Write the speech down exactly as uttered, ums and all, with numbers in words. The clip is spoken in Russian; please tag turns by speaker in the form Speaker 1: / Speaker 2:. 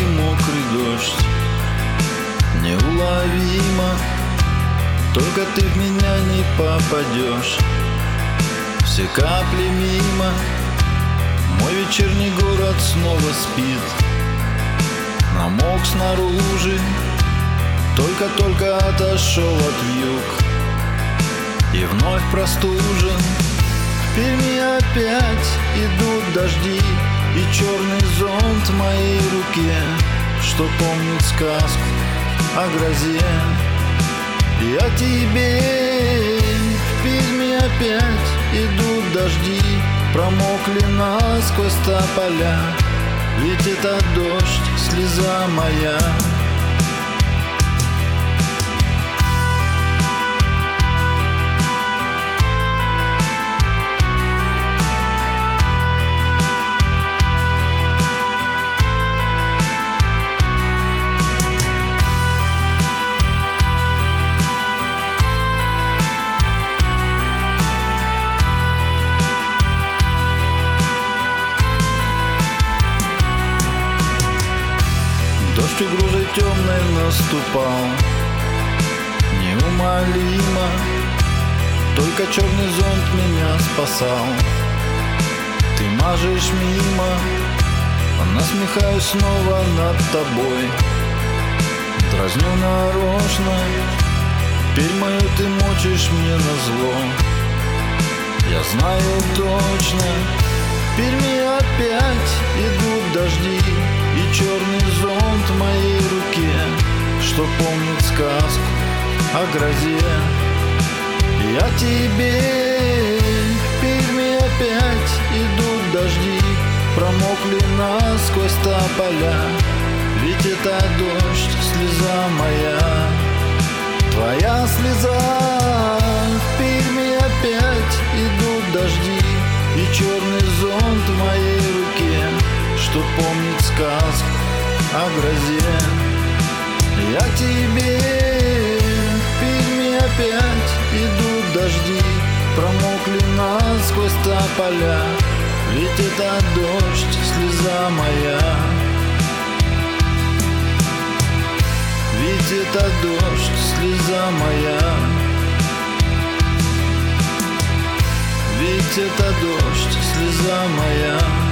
Speaker 1: мокрый дождь. Неуловимо, только ты в меня не попадешь. Все капли мимо, мой вечерний город снова спит. Намок снаружи, только-только отошел от вьюг. И вновь простужен, в Перми опять идут дожди. И черный зонт в моей руке, что помнит сказку о грозе. И о тебе в Перми опять идут дожди. Промокли насквозь тополя, ведь это дождь, слеза моя. Дождь угрозой темной наступал, неумолимо, только черный зонт меня спасал. Ты мажешь мимо, насмехаюсь снова над тобой. Дразню нарочно, теперь мою ты мочишь мне назло. Я знаю точно, в Перми опять идут дожди. И черный зонт в моей руке, что помнит сказку о грозе. И о тебе в Перми опять идут дожди. Промокли насквозь тополя, ведь это дождь, слеза моя. Твоя слеза, в Перми опять идут дожди. И черный зонт в моей руке, что помнит сказку о грозе. И о тебе в Перми опять идут дожди. Промокли насквозь тополя, ведь это дождь, слеза моя. Ведь это дождь, слеза моя. Ведь это дождь, слеза моя.